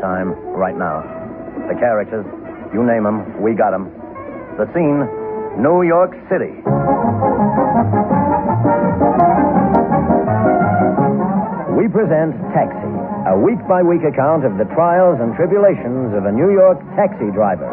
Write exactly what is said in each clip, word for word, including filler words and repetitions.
time, right now. The characters, you name them, we got them. The scene, New York City. We present Taxi, a week-by-week account of the trials and tribulations of a New York taxi driver.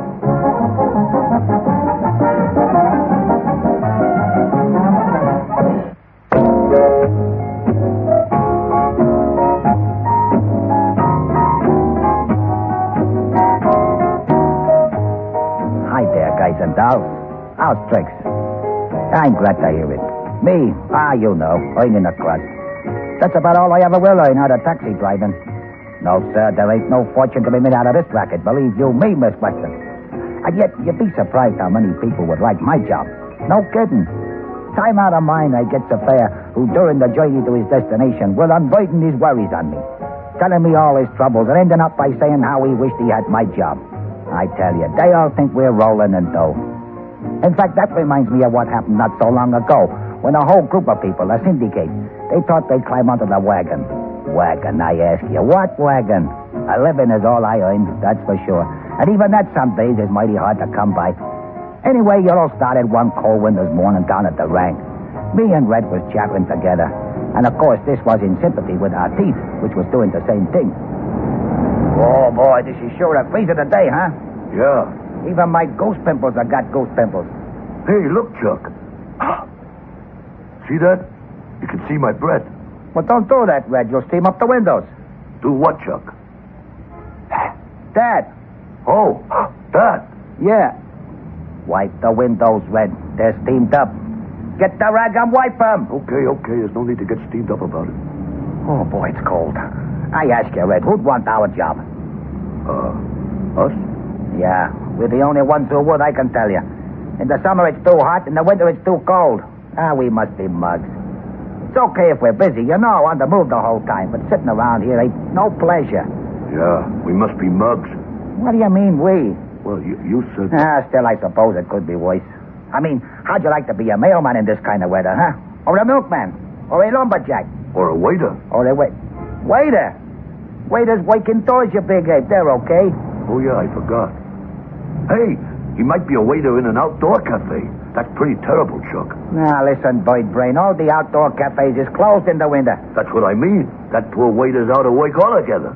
Hi there, guys and dolls. How's tricks? I'm glad to hear it. Me, ah, you know, earning a crust. That's about all I ever will earn out of taxi driving. No, sir, there ain't no fortune to be made out of this racket, believe you me, Miss Weston. And yet, you'd be surprised how many people would like my job. No kidding. Time out of mine, I get a fare who, during the journey to his destination, will unburden his worries on me, telling me all his troubles and ending up by saying how he wished he had my job. I tell you, they all think we're rolling in dough. In fact, that reminds me of what happened not so long ago, when a whole group of people, a syndicate, they thought they'd climb onto the wagon. Wagon, I ask you, what wagon? A living is all I earn, that's for sure. And even that some days is mighty hard to come by. Anyway, it all started one cold winter's morning down at the rank. Me and Red was chattering together. And of course, this was in sympathy with our teeth, which was doing the same thing. Oh, boy, this is sure a freezer today, huh? Yeah. Even my ghost pimples have got ghost pimples. Hey, look, Chuck. See that? You can see my breath. Well, don't do that, Red. You'll steam up the windows. Do what, Chuck? Dad. Oh, that. Yeah. Wipe the windows, Red. They're steamed up. Get the rag and wipe them. Okay, okay. There's no need to get steamed up about it. Oh, boy, it's cold. I ask you, Red, who'd want our job? Uh, us? Yeah, we're the only ones who would, I can tell you. In the summer, it's too hot. In the winter, it's too cold. Ah, we must be mugs. It's okay if we're busy, you know, on the move the whole time. But sitting around here ain't no pleasure. Yeah, we must be mugs. What do you mean, we? Well, you, you said... Ah, still, I suppose it could be worse. I mean, how'd you like to be a mailman in this kind of weather, huh? Or a milkman? Or a lumberjack? Or a waiter. Or a wait... Waiter? Waiters work indoors, you big ape. They're okay. Oh, yeah, I forgot. Hey, he might be a waiter in an outdoor cafe. That's pretty terrible, Chuck. Now, listen, Bird Brain. All the outdoor cafes is closed in the winter. That's what I mean. That poor waiter's out of work altogether.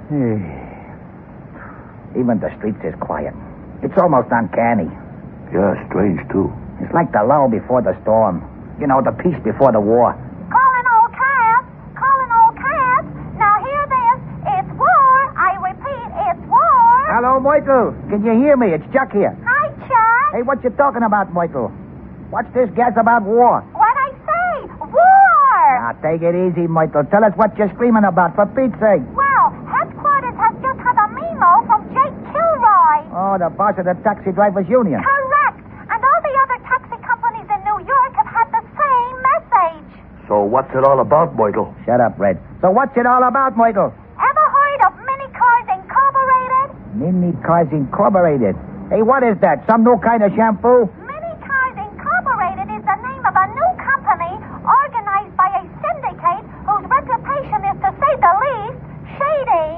Even the streets is quiet. It's almost uncanny. Yeah, strange, too. It's like the lull before the storm. You know, the peace before the war. Calling all cabs. Calling all cabs. Now hear this. It's war. I repeat, it's war. Hello, Myrtle. Can you hear me? It's Chuck here. Hi, Chuck. Hey, what you talking about, Myrtle? What's this gas about war? What I say? War. Now, take it easy, Myrtle. Tell us what you're screaming about, for Pete's sake. Well, headquarters has just had a memo from Jake Kilroy. Oh, the boss of the Taxi Drivers Union. Correct. And all the other taxi companies in New York have had the same message. So what's it all about, Myrtle? Shut up, Red. So what's it all about, Myrtle? Ever heard of Mini Cars Incorporated? Mini Cars Incorporated. Hey, what is that? Some new kind of shampoo? Mini Cars Incorporated is the name of a new company organized by a syndicate whose reputation is, to say the least, shady.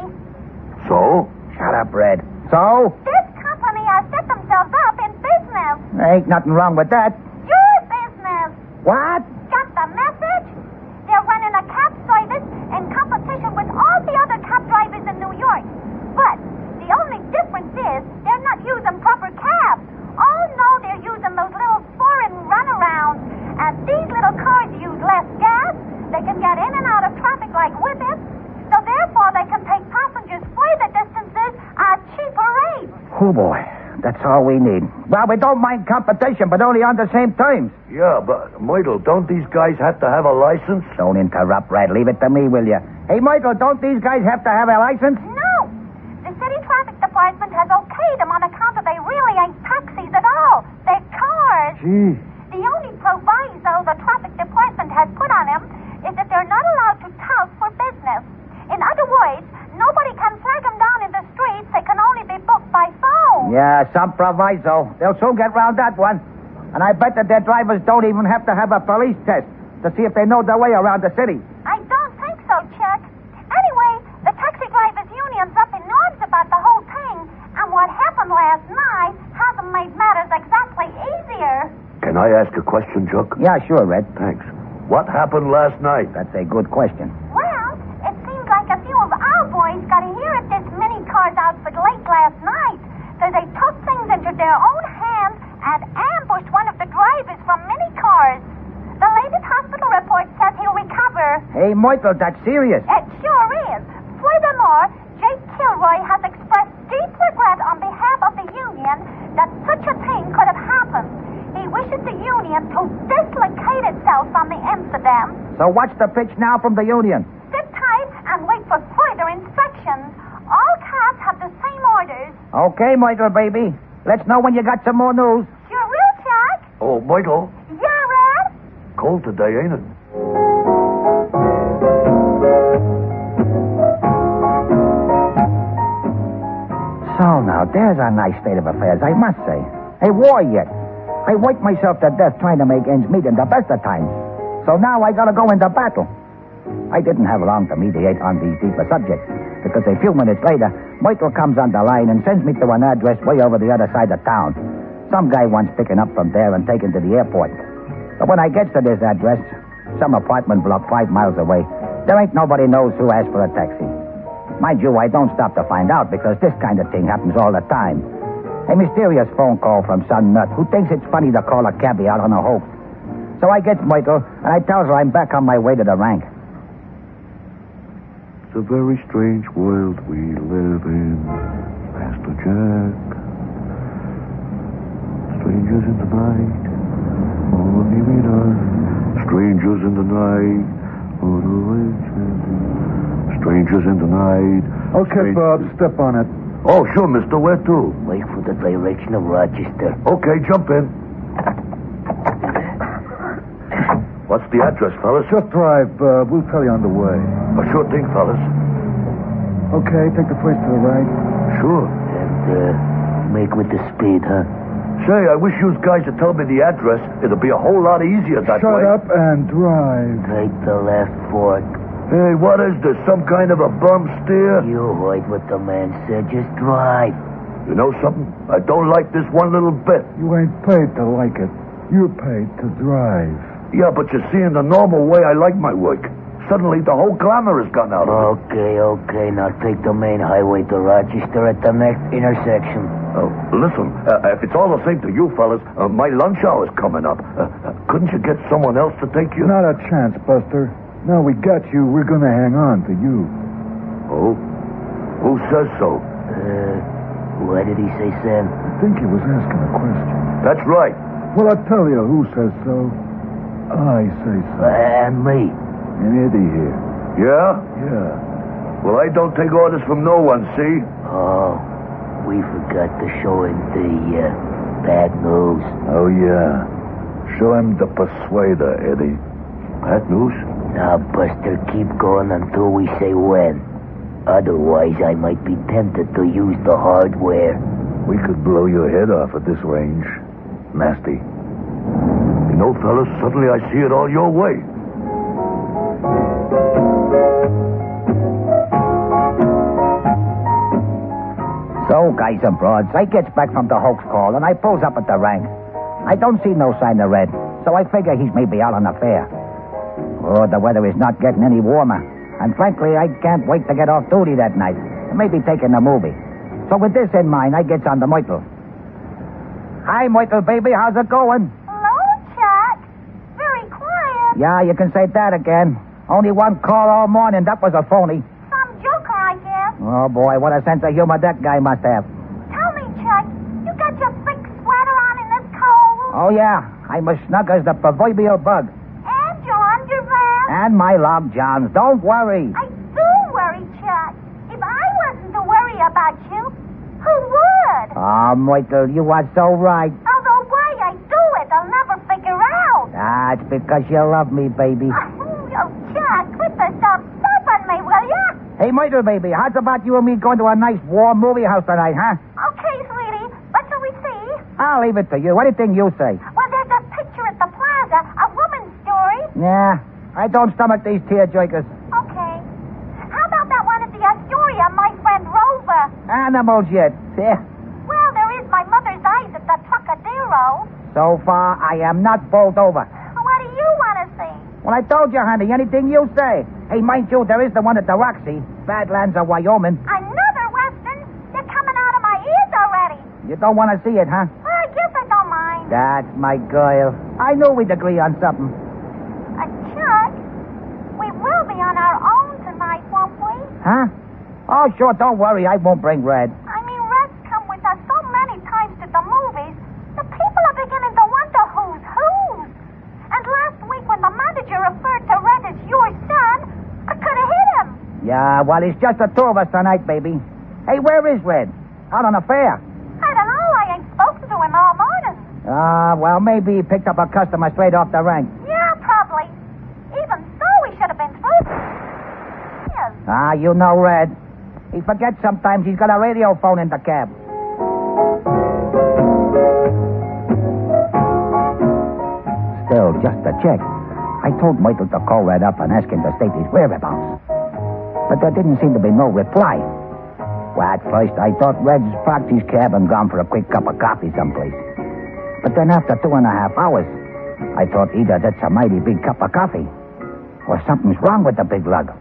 So? Shut up, Red. So? This company has set themselves up in business. There ain't nothing wrong with that. Your business. What? Got the message? They're running a cab service in competition with all the other cab drivers in New York. But the only difference is they're not using proper cabs. Oh, no, they're using those little foreign runarounds. And these little cars use less gas. They can get in and out of traffic like whippets. So therefore, they can take passengers further distances at cheaper rates. Oh, boy. That's all we need. Well, we don't mind competition, but only on the same terms. Yeah, but, Myrtle, don't these guys have to have a license? Don't interrupt, Red. Leave it to me, will you? Hey, Myrtle, don't these guys have to have a license? No. The city traffic department has okayed them on account of they really ain't taxis at all. They're cars. Gee. The only proviso the traffic department has put on them is that they're not allowed to tout for business. In other words, nobody can flag them down in the streets. They can only be booked by phone. Yeah, some proviso. They'll soon get round that one. And I bet that their drivers don't even have to have a police test to see if they know their way around the city. I don't think so, Chuck. Anyway, the taxi drivers' union's up in arms about last night hasn't made matters exactly easier. Can I ask a question, Chuck? Yeah, sure, Red. Thanks. What happened last night? That's a good question. Well, it seems like a few of our boys got here at this mini cars outfit late last night. So they took things into their own hands and ambushed one of the drivers from mini cars. The latest hospital report says he'll recover. Hey, Michael, that's serious. It sure is. Furthermore, Jake Kilroy has expressed deep regret on behalf of the union that such a thing could have happened. He wishes the union to dislocate itself from the incident. So what's the pitch now from the union? Sit tight and wait for further inspections. All cabs have the same orders. Okay, Michael, baby. Let's know when you got some more news. Sure will, Chuck. Oh, Michael. Yeah, Red? Cold today, ain't it? So now, there's a nice state of affairs, I must say. Hey, war yet. I worked myself to death trying to make ends meet in the best of times. So now I gotta go into battle. I didn't have long to mediate on these deeper subjects, because a few minutes later, Michael comes on the line and sends me to an address way over the other side of town. Some guy wants picking up from there and taken to the airport. But when I get to this address, some apartment block five miles away, there ain't nobody knows who asked for a taxi. Mind you, I don't stop to find out, because this kind of thing happens all the time. A mysterious phone call from some nut who thinks it's funny to call a cabbie out on a hoax. So I get Michael, and I tells her I'm back on my way to the rank. It's a very strange world we live in, Master Jack. Strangers in the night, only we know. Strangers in the night, on the way. Strangers in the night. Okay, Strange- Bob, step on it. Oh, sure, mister. Where to? Wait for the direction of Rochester. Okay, jump in. What's the address, fellas? Just drive, Bob. We'll tell you on the way. A sure thing, fellas. Okay, take the place to the right. Sure. And, uh, make with the speed, huh? Say, I wish you guys would tell me the address. It'll be a whole lot easier that Shut way. up and drive. Take the left fork. Hey, what is this? Some kind of a bum steer? You heard what the man said. Just drive. You know something? I don't like this one little bit. You ain't paid to like it. You're paid to drive. Yeah, but you see, in the normal way I like my work. Suddenly the whole glamour has gone out of it. Okay, okay. Now take the main highway to Rochester at the next intersection. Oh, listen, uh, if it's all the same to you fellas, uh, my lunch hour's coming up. Uh, uh, couldn't you get someone else to take you? Not a chance, Buster. Now we got you, we're gonna hang on to you. Oh? Who says so? Uh, what did he say, Sam? I think he was asking a question. That's right. Well, I'll tell you who says so. I say so. And me. And Eddie here. Yeah? Yeah. Well, I don't take orders from no one, see? Oh, we forgot to show him the, uh, bad news. Oh, yeah. Show him the persuader, Eddie. Bad news? Now, Buster, keep going until we say when. Otherwise, I might be tempted to use the hardware. We could blow your head off at this range. Nasty. You know, fellas, suddenly I see it all your way. So, guys and broads, I gets back from the hoax call, and I pulls up at the rank. I don't see no sign of Red, so I figure he's maybe out on a fair. Oh, the weather is not getting any warmer. And frankly, I can't wait to get off duty that night. Maybe taking a movie. So with this in mind, I gets on to Michael. Hi, Michael, baby. How's it going? Hello, Chuck. Very quiet. Yeah, you can say that again. Only one call all morning. That was a phony. Some joker, I guess. Oh, boy, what a sense of humor that guy must have. Tell me, Chuck, you got your thick sweater on in this cold? Oh, yeah. I'm as snug as the proverbial bug. And your underpants? And my log johns. Don't worry. I do worry, Chuck. If I wasn't to worry about you, who would? Oh, Michael, you are so right. Although why I do it, I'll never figure out. Ah, it's because you love me, baby. Oh, Chuck, quit the stuff stuff on me, will ya? Hey, Michael, baby, how's about you and me going to a nice warm movie house tonight, huh? Okay, sweetie. What shall we see? I'll leave it to you. Anything you say. Well, there's a picture at the plaza, a woman's story. Yeah, I don't stomach these tearjerkers. Okay. How about that one at the Astoria, my friend Rover? Animals yet. Yeah. Well, there So far, I am not bowled over. What do you want to see? Well, I told you, honey, anything you say. Hey, mind you, there is the one at the Roxy, Badlands of Wyoming. Another Western? They're coming out of my ears already. You don't want to see it, huh? Well, I guess I don't mind. That's my girl. I knew we'd agree on something. Uh, Chuck, we will be on our own tonight, won't we? Huh? Oh, sure, don't worry. I won't bring Red. I mean, Red's come with us so many times to the movies, the people are beginning to wonder who's whose. And last week when the manager referred to Red as your son, I could have hit him. Yeah, well, it's just the two of us tonight, baby. Hey, where is Red? Out on a fair. I don't know. I ain't spoken to him all morning. Ah, uh, well, maybe he picked up a customer straight off the rank. Yeah, probably. Even so, he should have been through. Yes. Ah, you know Red. He forgets sometimes he's got a radio phone in the cab. Still, just to check, I told Myrtle to call Red up and ask him to state his whereabouts. But there didn't seem to be no reply. Well, at first, I thought Red's parked his cab and gone for a quick cup of coffee someplace. But then after two and a half hours, I thought either that's a mighty big cup of coffee or something's wrong with the big lug.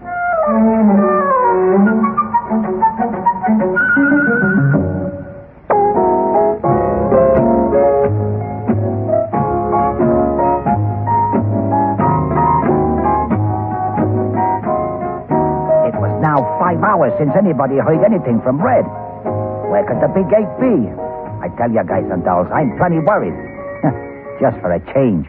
It was now five hours since anybody heard anything from Red. Where could the big ape be? I tell you, guys and dolls, I'm plenty worried. Just for a change.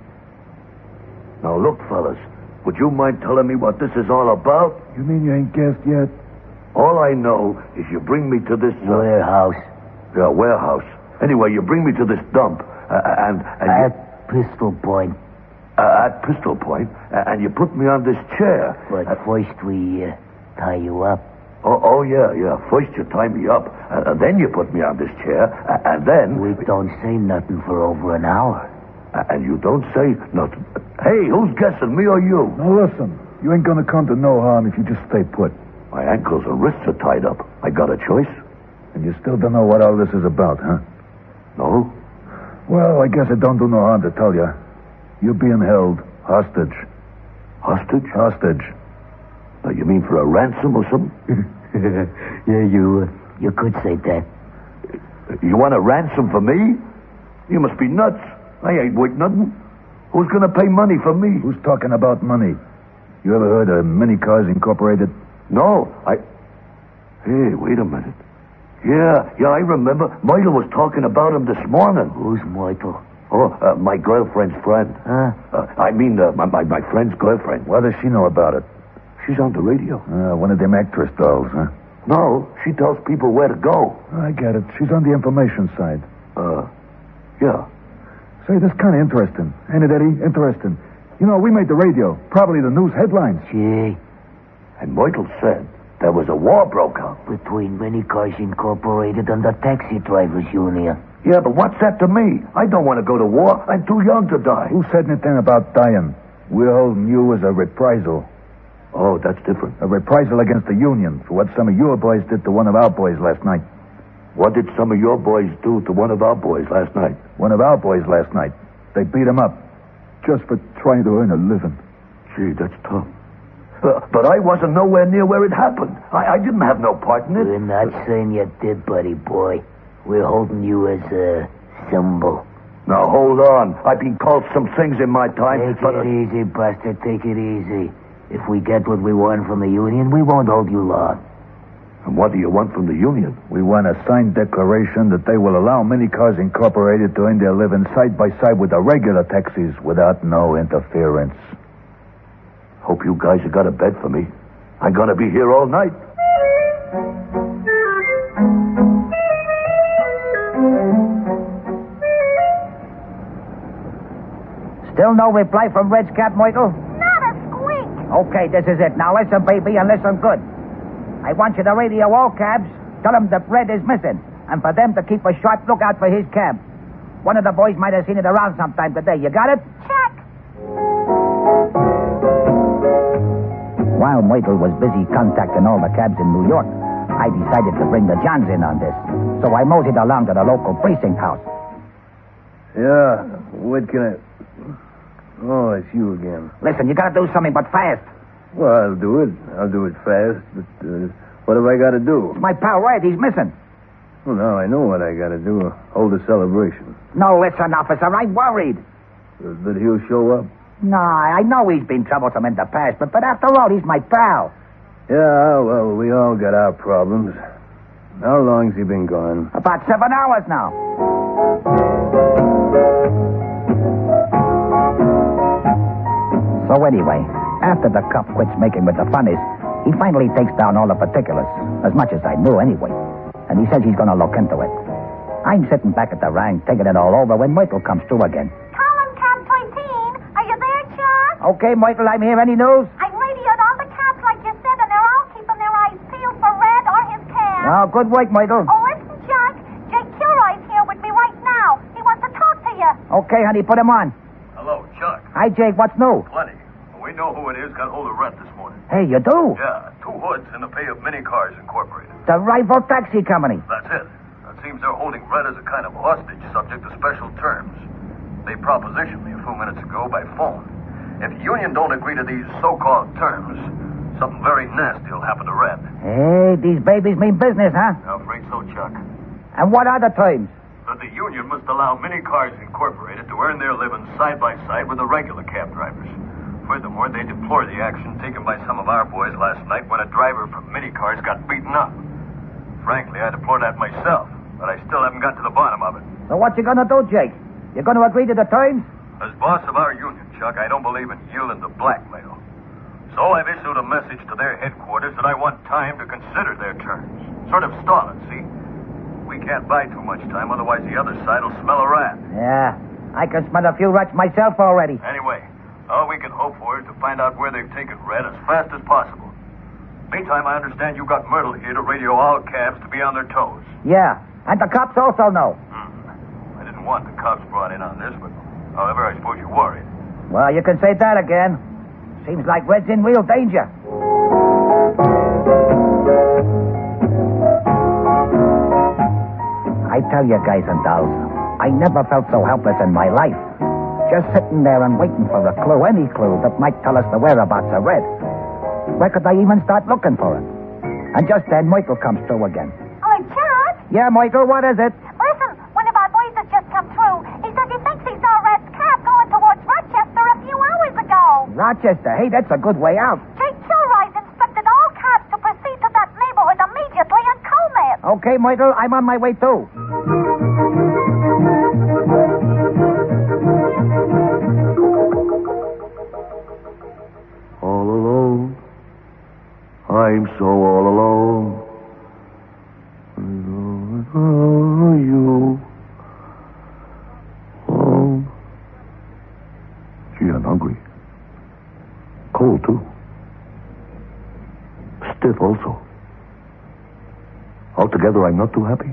Now, look, fellas, would you mind telling me what this is all about? You mean you ain't guessed yet? All I know is you bring me to this... Uh, Warehouse. Yeah, warehouse. Anyway, you bring me to this dump, uh, and... and At you, Pistol Point. uh, at Pistol Point, uh, and you put me on this chair. But Uh, first we uh, tie you up. oh, oh, yeah, yeah. First you tie me up, uh, and then you put me on this chair, uh, and then... We don't say nothing for over an hour. Uh, and you don't say nothing. Hey, who's guessing, me or you? Now listen, you ain't gonna come to no harm if you just stay put. My ankles and wrists are tied up. I got a choice? And you still don't know what all this is about, huh? No? Well, I guess it don't do no harm to tell you. You're being held hostage. Hostage? Hostage. Uh, you mean for a ransom or something? Yeah, you, uh, you could say that. You want a ransom for me? You must be nuts. I ain't worth nothing. Who's gonna pay money for me? Who's talking about money? You ever heard of Mini Cars Incorporated? No, I... Hey, wait a minute. Yeah, yeah, I remember. Myrtle was talking about him this morning. Who's Michael? Oh, uh, my girlfriend's friend. Huh? Uh, I mean, uh, my, my, my friend's girlfriend. What does she know about it? She's on the radio. Uh, one of them actress dolls, huh? No, she tells people where to go. I get it. She's on the information side. Uh, yeah. Say, this kind of interesting. Ain't it, Eddie? Interesting. You know, we made the radio. Probably the news headlines. Gee, And Myrtle said there was a war broke out. between Mini Cars Incorporated and the Taxi Drivers Union. Yeah, but what's that to me? I don't want to go to war. I'm too young to die. Who said anything about dying? We're holding you as a reprisal. Oh, that's different. A reprisal against the Union for what some of your boys did to one of our boys last night. What did some of your boys do to one of our boys last night? One of our boys last night. They beat him up. Just for trying to earn a living. Gee, that's tough. Uh, but I wasn't nowhere near where it happened. I, I didn't have no part in it. We're not saying you did, buddy boy. We're holding you as a symbol. Now, hold on. I've been called some things in my time, Take but... it easy, Buster. Take it easy. If we get what we want from the Union, we won't hold you long. And what do you want from the Union? We want a signed declaration that they will allow Mini Cars Incorporated to earn their living side by side with the regular taxis without no interference. Hope you guys have got a bed for me. I'm going to be here all night. Still no reply from Red's cat, Michael? Not a squeak. Okay, this is it. Now listen, baby, and listen good. I want you to radio all cabs. Tell them that Red is missing. And for them to keep a sharp lookout for his cab. One of the boys might have seen it around sometime today. You got it? Check. While Michael was busy contacting all the cabs in New York, I decided to bring the Johns in on this. So I moseyed along to the local precinct house. Yeah, what can I... Oh, it's you again. Listen, you gotta do something, but fast. Well, I'll do it. I'll do it fast, but uh, what have I got to do? My pal Red, he's missing. Well, now I know what I got to do. Hold a celebration. No, listen, officer, I'm worried. Uh, that he'll show up? No, I know he's been troublesome in the past, but, but after all, he's my pal. Yeah, well, we all got our problems. How long's he been gone? About seven hours now. So anyway, after the cop quits making with the funnies, he finally takes down all the particulars, as much as I knew anyway. And he says he's going to look into it. I'm sitting back at the rank, taking it all over, when Michael comes through again. Colin, Cab thirteen. Are you there, Chuck? Okay, Michael, I'm here. Any news? I radioed all the cabs like you said, and they're all keeping their eyes peeled for Red or his cab. Oh, good work, Michael. Oh, listen, Chuck. Jake Curoy's here with me right now. He wants to talk to you. Okay, honey, put him on. Hello, Chuck. Hi, Jake. What's new? Plenty. We know who it is. Got hold of Red this morning. Hey, you do? Yeah, two hoods in the pay of Mini Cars Incorporated. The rival taxi company. That's it. It seems they're holding Red as a kind of hostage subject to special terms. They propositioned me a few minutes ago by phone. If the union don't agree to these so-called terms, something very nasty will happen to Red. Hey, these babies mean business, huh? I'm afraid so, Chuck. And what are the terms? That the union must allow Mini Cars Incorporated to earn their living side by side with the regular cab drivers. Furthermore, they deplore the action taken by some of our boys last night when a driver from Mini Cars got beaten up. Frankly, I deplore that myself, but I still haven't got to the bottom of it. So what you gonna do, Jake? You gonna agree to the terms? As boss of our union, Chuck, I don't believe in yielding to blackmail. So I've issued a message to their headquarters that I want time to consider their terms. Sort of stalling, see? We can't buy too much time, otherwise the other side will smell a rat. Yeah, I can smell a few rats myself already. Anyway, all we can hope for is to find out where they've taken Red as fast as possible. Meantime, I understand you got Myrtle here to radio all cabs to be on their toes. Yeah, and the cops also know. Hmm. I didn't want the cops brought in on this, but however, I suppose you're worried. Well, you can say that again. Seems like Red's in real danger. I tell you, guys and dolls, I never felt so helpless in my life. Just sitting there and waiting for a clue, any clue that might tell us the whereabouts of Red. Where could I even start looking for it? And just then, Michael comes through again. Oh, Chuck? Yeah, Michael, what is it? Listen, one of our boys has just come through. He says he thinks he saw Red's cab going towards Rochester a few hours ago. Rochester. Hey, that's a good way out. Jake Kilroy's instructed all cabs to proceed to that neighborhood immediately and comb it. Okay, Michael, I'm on my way too. All alone. I'm so all alone. Oh, you. Oh. Gee, I'm hungry. Cold, too. Stiff, also. Altogether, I'm not too happy.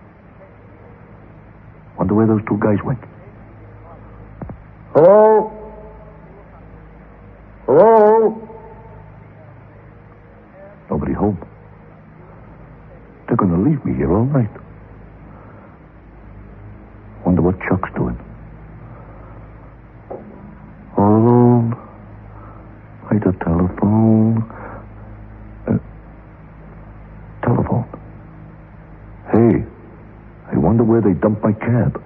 Wonder where those two guys went. Hello? Hello? Nobody home. They're going to leave me here all night. Wonder what Chuck's doing. All alone. By the telephone. Uh, telephone. Hey, I wonder where they dumped my cab.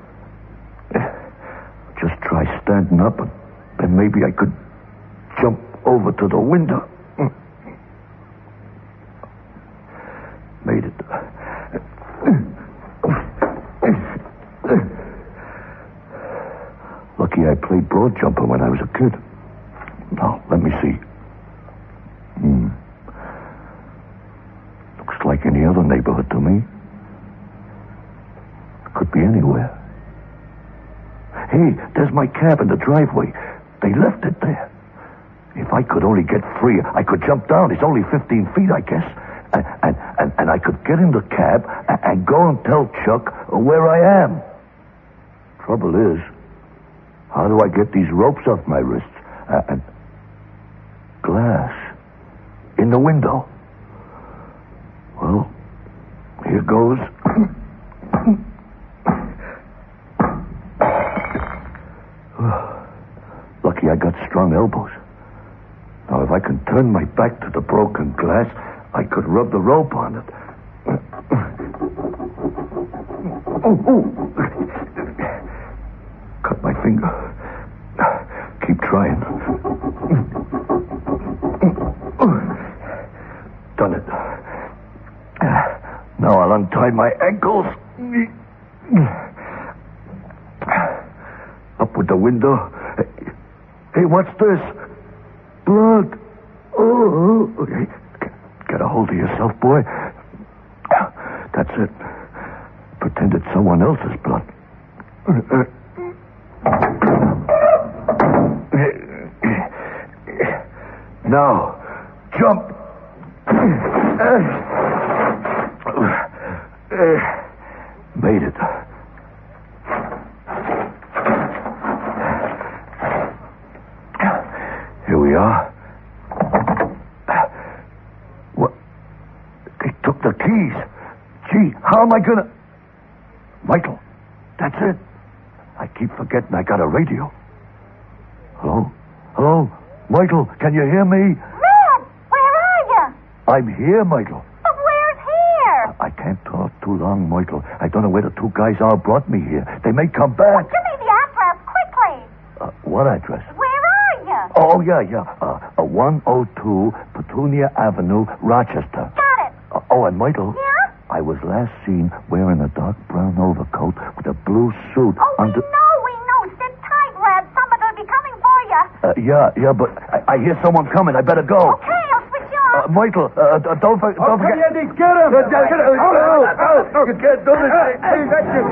Just try standing up and then maybe I could jump over to the window. Made it. Lucky I played broad jumper when I was a kid. Now, let me see. Hmm. Looks like any other neighborhood to me. Could be anywhere. Hey, there's my cab in the driveway. They left it there. If I could only get free, I could jump down. It's only fifteen feet, I guess. And, and, and, and I could get in the cab and, and go and tell Chuck where I am. Trouble is, how do I get these ropes off my wrists? Uh, and glass in the window. Well, here goes. lucky I got strong elbows. Now, if I can turn my back to the broken glass, I could rub the rope on it. Oh, oh. Cut my finger. Keep trying. Done it. Now I'll untie my ankles. Up with the window. Hey, what's this? Blood. Oh, okay. Get a hold of yourself, boy. That's it. Pretend it's someone else's blood. Now, jump. Made it. Here we are. What? They took the keys. Gee, how am I gonna... Michael, that's it. I keep forgetting I got a radio. Hello? Hello? Michael, can you hear me? Red, where are you? I'm here, Michael. But where's here? I can't talk too long, Michael. I don't know where the two guys are brought me here. They may come back. Give me the address quickly. Uh, what address? Where are you? Oh, yeah, yeah. Uh, uh, one oh two Petunia Avenue, Rochester. Got it. Uh, oh, and Michael. Yeah? I was last seen wearing a dark brown overcoat with a blue suit Oh, under... we know, we know. Sit tight, Red. Somebody'll be coming for you. Uh, yeah, yeah, but I, I hear someone coming. I better go. Okay, I'll switch you Uh, off. Michael, uh, uh, don't, for, don't forget... Eddie, get him! Uh, get him! Oh, oh, oh, you can't do this. Hey, that's you.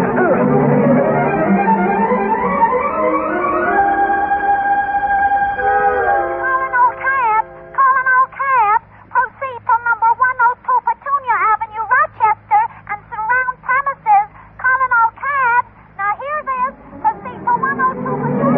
Calling all cabs. Calling all cabs. Proceed to number one oh two Petunia Avenue, Rochester, and surround premises. Calling all cabs. Now hear this. Proceed to one oh two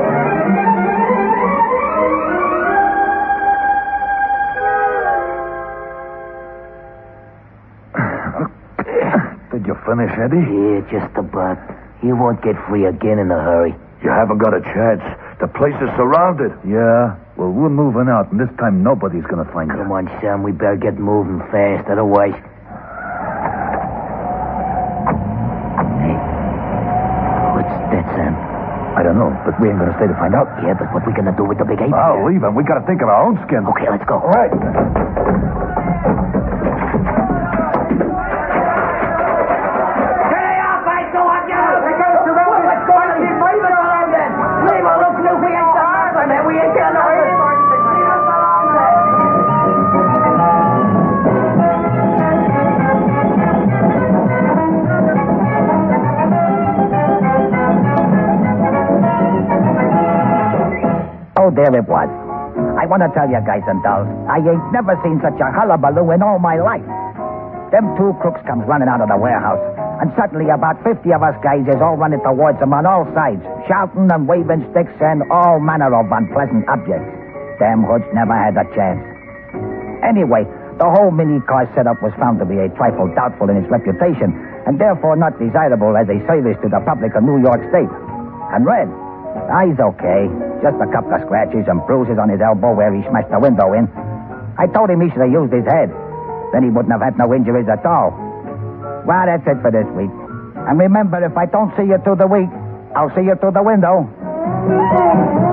Did you finish, Eddie? Yeah, just about. He won't get free again in a hurry. You haven't got a chance. The place is surrounded. Yeah. Well, we're moving out, and this time nobody's going to find Come you. on, Sam, we better get moving fast, otherwise... Hey, what's that, Sam? I don't know, but we ain't going to stay to find out. Yeah, but what we gonna do with the big ape? I'll leave him. We got to think of our own skin. Okay, let's go. All right. Oh, there it was. I want to tell you guys and dolls, I ain't never seen such a hullabaloo in all my life. Them two crooks comes running out of the warehouse, and suddenly about fifty of us guys is all running towards them on all sides, shouting and waving sticks and all manner of unpleasant objects. Them hoods never had a chance. Anyway, the whole mini car setup was found to be a trifle doubtful in its reputation, and therefore not desirable as a service to the public of New York State. And Red, ah, he's okay. Just a couple of scratches and bruises on his elbow where he smashed the window in. I told him he should have used his head. Then he wouldn't have had no injuries at all. Well, that's it for this week. And remember, if I don't see you through the week, I'll see you through the window.